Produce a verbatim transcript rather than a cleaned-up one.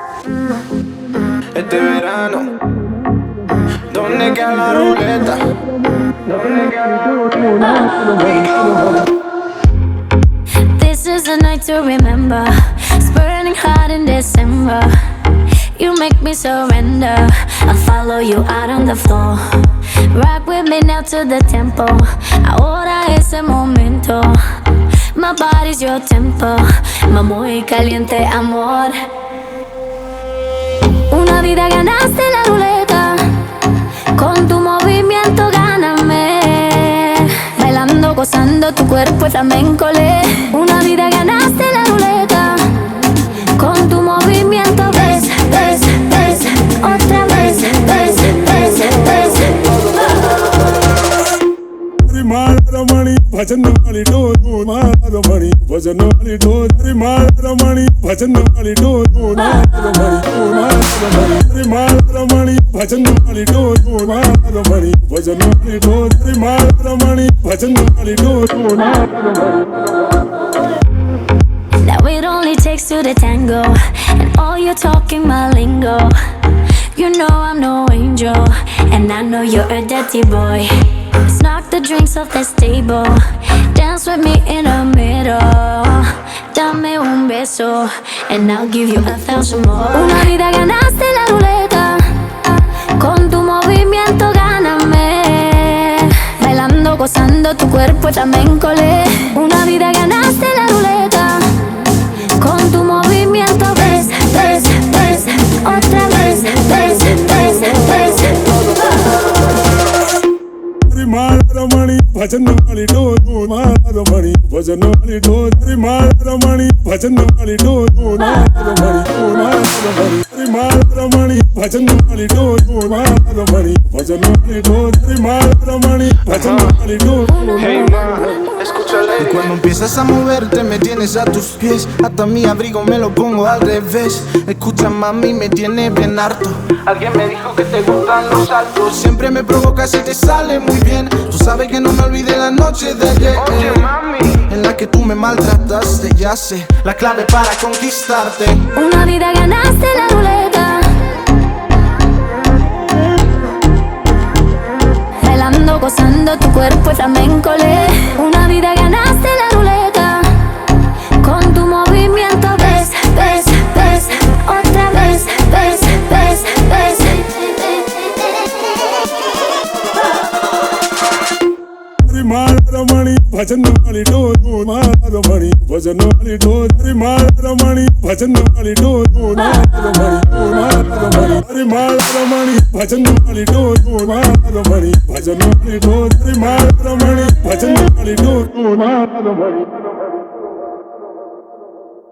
Este verano, ¿dónde queda la ruleta? ¿Dónde queda la This is a night to remember. It's burning hot in December. You make me surrender. I'll follow you out on the floor. Rock with me now to the tempo. Ahora es el momento. My body's your tempo. My muy caliente amor. Una vida ganaste la ruleta. Con tu movimiento gáname. Bailando, gozando tu cuerpo flamenco le. Una vida ganaste la ruleta. Con tu movimiento ves, ves, ves. Otra vez, ves, ves, ves. Ramaani bhajan wali do do Ramaani bhajan wali do Ramaani bhajan wali do do Ramaani bhajan wali do do Ramaani bhajan wali do Ramaani bhajan wali do Now it only takes two to tango, and all you're talking my lingo. You know I'm no angel, and I know you're a dirty boy. Let's knock the drinks off the table. Dance with me in the middle. Dame un beso, and I'll give you a thousand more. Una vida ganaste la ruleta. Con tu movimiento gáname. Bailando, gozando tu cuerpo flamenco le. Una vida ganaste la ruleta. Con tu movimiento ves, ves, ves. Otra vez, ves, ves, ves. Ramaani bhajan wali do do Ramaani bhajan wali do Ramaani bhajan wali do Ramaani bhajan wali do Ramaani bhajan wali do Ramaani bhajan wali do. Hey ma, escúchale. Y cuando empiezas a moverte me tienes a tus pies. Hasta mi abrigo me lo pongo al revés. Escucha mami, me tiene bien harto. Alguien me dijo que te gustan los altos. Siempre me provocas y te sale muy bien. Tú sabes que no me olvidé la noche de ayer. Oye mami, en la que tú me maltrataste. Ya sé la clave para conquistarte. Una vida ganaste la ruleta. Bailando, gozando tu cuerpo flamenco le. Una vida ganaste la ruleta. Con tu movimiento ves, ves, ves. Otra vez, ves, ves, ves. Ramaani bhajan wali do do Ramaani bhajan wali do Ramaani bhajan wali do Ramaani bhajan wali do Ramaani bhajan wali do Ramaani bhajan wali do